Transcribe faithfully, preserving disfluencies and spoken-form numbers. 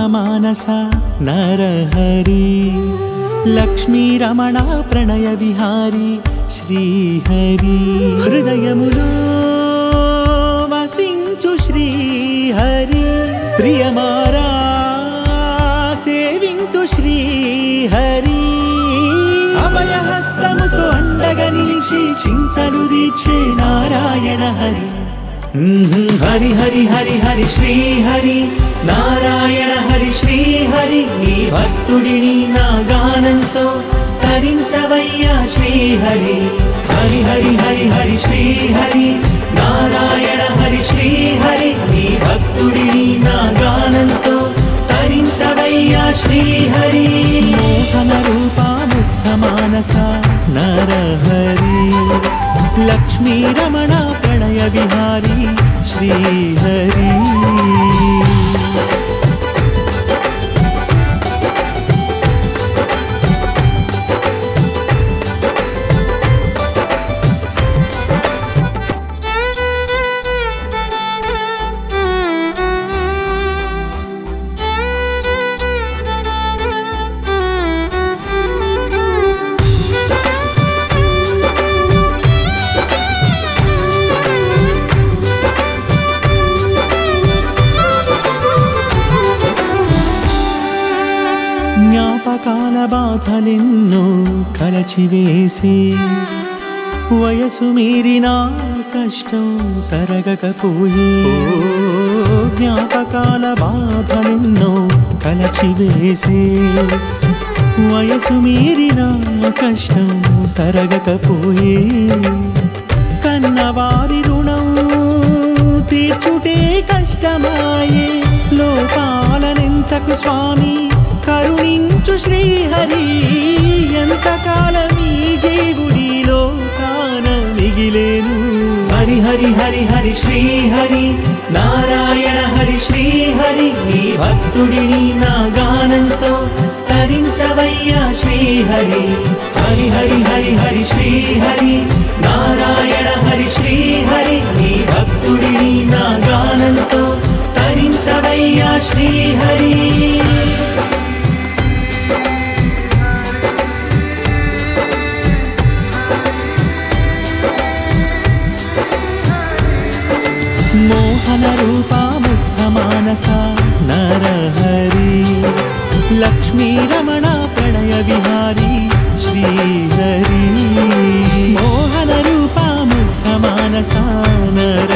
మానస నరహరి లక్ష్మీ రమణ ప్రణయ విహారీ శ్రీహరి హృదయములో వసించు శ్రీహరి ప్రియమారా సేవింతు శ్రీహరి అభయహస్తముతో అండగా నిలిచి చింతలు దీక్షే నారాయణ హరి హరి హరి హరి హరి శ్రీహరి నారాయణ హరి శ్రీహరి నీ భక్తుడిని నా గానంతో తరించవయ్యా శ్రీహరి హరి హరి హరి హరి శ్రీహరి నారాయణ హరి శ్రీహరి నీ భక్తుడిని నా గానంతో తరించవయ్యా శ్రీహరి మోహన రూపా ముగ్ధ మానస నరహరి లక్ష్మీ రమణ ప్రణయ విహారీ శ్రీహరి జ్ఞాపకాల బాధలెన్నో కలచివేసే వయసు మీరిన కష్టం తరగకపోయే జ్ఞాపకాల బాధలెన్నో కలచివేసే వయసు మీరిన కష్టం తరగకపోయే కన్నవారి రుణం తీర్చుటే కష్టమాయే లోపాలనెంచకు స్వామి కరుణించు శ్రీహరి ఎంతకాలమీ జీవుడిలో కాన మిగిలేను హరి హరి హరి హరి శ్రీహరి నారాయణ హరి శ్రీహరి నీ భక్తుడిని నా గానంతో తరించవయ్యా శ్రీహరి హరి హరి హరి హరి శ్రీహరి నారాయణ హరి శ్రీహరి నీ భక్తుడిని నా గానంతో తరించవయ్యా శ్రీహరి మోహన రూపా ముగ్ధ మానస నరహరి లక్ష్మీ రమణ ప్రణయ విహారీ శ్రీహరి మోహన రూపా ముగ్ధ మానస నర